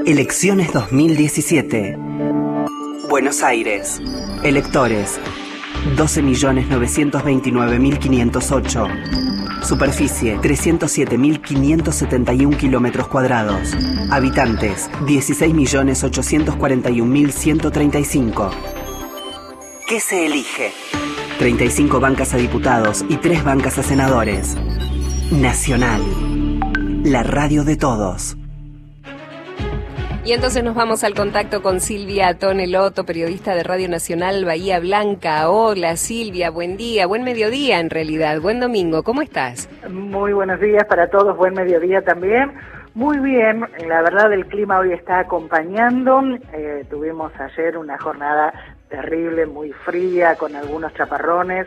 Elecciones 2017. Buenos Aires. Electores: 12.929.508. Superficie: 307.571 kilómetros cuadrados. Habitantes: 16.841.135. ¿Qué se elige? 35 bancas a diputados y 3 bancas a senadores. Nacional. La radio de todos. Y entonces nos vamos al contacto con Silvia Tonelotto, periodista de Radio Nacional Bahía Blanca. Hola Silvia, buen día, buen mediodía en realidad, buen domingo, ¿cómo estás? Muy buenos días para todos, buen mediodía también. Muy bien, la verdad el clima hoy está acompañando, tuvimos ayer una jornada terrible, muy fría, con algunos chaparrones,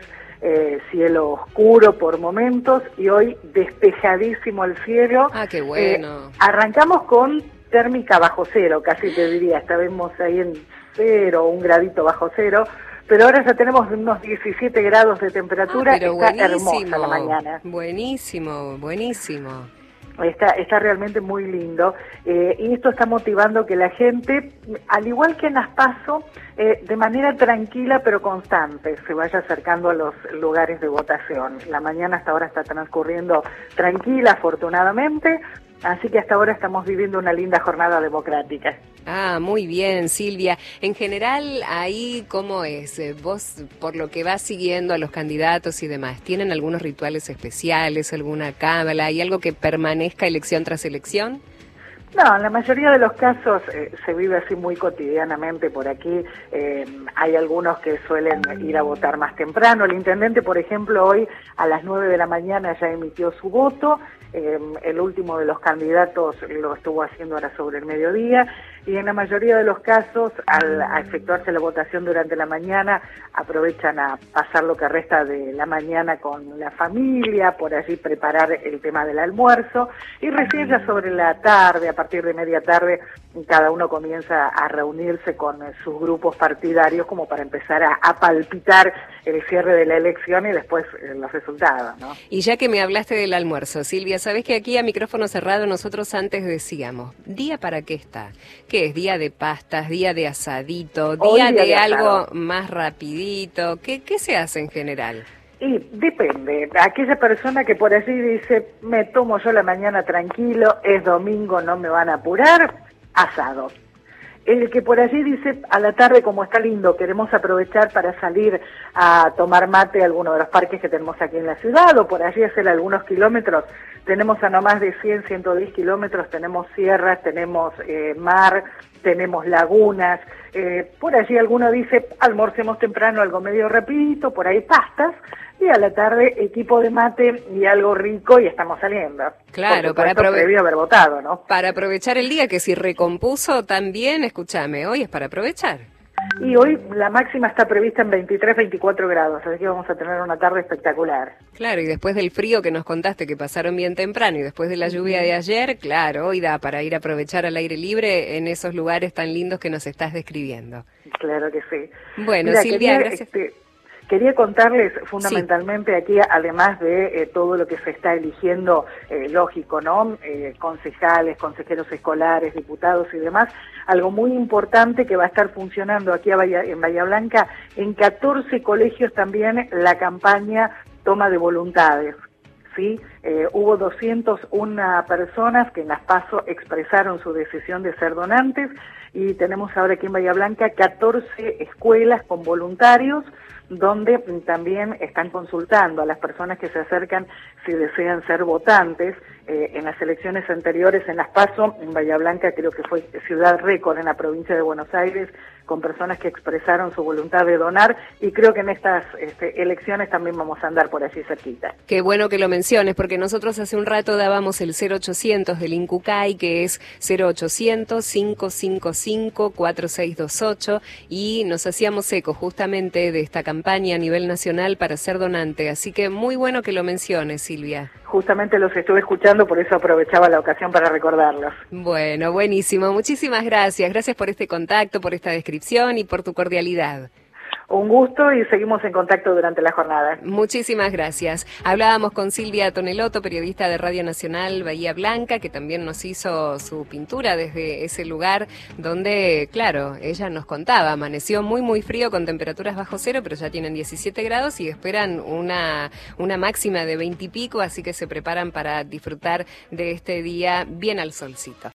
cielo oscuro por momentos y hoy despejadísimo el cielo. Ah, qué bueno. Arrancamos con térmica bajo cero, casi te diría, estábamos ahí en 0, 1 gradito bajo cero, pero ahora ya tenemos unos 17 grados de temperatura, pero está hermosa la mañana. Buenísimo, buenísimo. Está realmente muy lindo y esto está motivando que la gente, al igual que en las PASO, de manera tranquila pero constante, se vaya acercando a los lugares de votación. La mañana hasta ahora está transcurriendo tranquila, afortunadamente, así que hasta ahora estamos viviendo una linda jornada democrática. Ah, muy bien, Silvia. En general, ahí, ¿cómo es? Vos, por lo que vas siguiendo a los candidatos y demás, ¿tienen algunos rituales especiales, alguna cábala? ¿Hay algo que permanezca elección tras elección? No, en la mayoría de los casos se vive así muy cotidianamente por aquí. Hay algunos que suelen ir a votar más temprano. El intendente, por ejemplo, hoy a las 9 de la mañana ya emitió su voto. El último de los candidatos lo estuvo haciendo ahora sobre el mediodía. Y en la mayoría de los casos, al efectuarse la votación durante la mañana, aprovechan a pasar lo que resta de la mañana con la familia, por allí preparar el tema del almuerzo. Y recién ya sobre la tarde, a partir de media tarde, cada uno comienza a reunirse con sus grupos partidarios como para empezar a palpitar el cierre de la elección y después los resultados, ¿no? Y ya que me hablaste del almuerzo, Silvia, sabés que aquí a micrófono cerrado nosotros antes decíamos, ¿día para qué está? ¿Qué es? ¿Día de pastas? ¿Día de asadito? ¿Día de algo más rapidito? ¿Qué se hace en general? Y depende, aquella persona que por allí dice, me tomo yo la mañana tranquilo, es domingo, no me van a apurar, asado. El que por allí dice, a la tarde como está lindo, queremos aprovechar para salir a tomar mate a alguno de los parques que tenemos aquí en la ciudad, o por allí hacer algunos kilómetros, tenemos a no más de 100, 110 kilómetros, tenemos sierras, tenemos mar, tenemos lagunas, por allí alguno dice, almorcemos temprano algo medio rapidito, por ahí pastas, y a la tarde equipo de mate y algo rico y estamos saliendo. Claro, previo haber votado, ¿no? Para aprovechar el día, que si recompuso también, escúchame, hoy es para aprovechar. Y hoy la máxima está prevista en 23, 24 grados, así que vamos a tener una tarde espectacular. Claro, y después del frío que nos contaste que pasaron bien temprano y después de la lluvia de ayer, claro, hoy da para ir a aprovechar al aire libre en esos lugares tan lindos que nos estás describiendo. Claro que sí. Bueno, mira, Silvia, gracias. Quería contarles fundamentalmente aquí, además de todo lo que se está eligiendo, lógico, ¿no? Concejales, consejeros escolares, diputados y demás, algo muy importante que va a estar funcionando aquí en Bahía Blanca, en 14 colegios también la campaña Toma de Voluntades. ¿Sí? Hubo 201 personas que en las PASO expresaron su decisión de ser donantes y tenemos ahora aquí en Bahía Blanca 14 escuelas con voluntarios donde también están consultando a las personas que se acercan si desean ser votantes. En las elecciones anteriores, en las PASO, en Bahía Blanca creo que fue ciudad récord en la provincia de Buenos Aires, con personas que expresaron su voluntad de donar, y creo que en estas elecciones también vamos a andar por allí cerquita. Qué bueno que lo menciones, porque nosotros hace un rato dábamos el 0800 del INCUCAI, que es 0800-555-4628, y nos hacíamos eco justamente de esta campaña a nivel nacional para ser donante, así que muy bueno que lo menciones, Silvia. Justamente los estuve escuchando, por eso aprovechaba la ocasión para recordarlos. Bueno, buenísimo. Muchísimas gracias. Gracias por este contacto, por esta descripción y por tu cordialidad. un gusto y seguimos en contacto durante la jornada. Muchísimas gracias. Hablábamos con Silvia Tonelotto, periodista de Radio Nacional Bahía Blanca, que también nos hizo su pintura desde ese lugar donde, claro, ella nos contaba, amaneció muy frío con temperaturas bajo cero, pero ya tienen 17 grados y esperan una máxima de 20 y pico, así que se preparan para disfrutar de este día bien al solcito.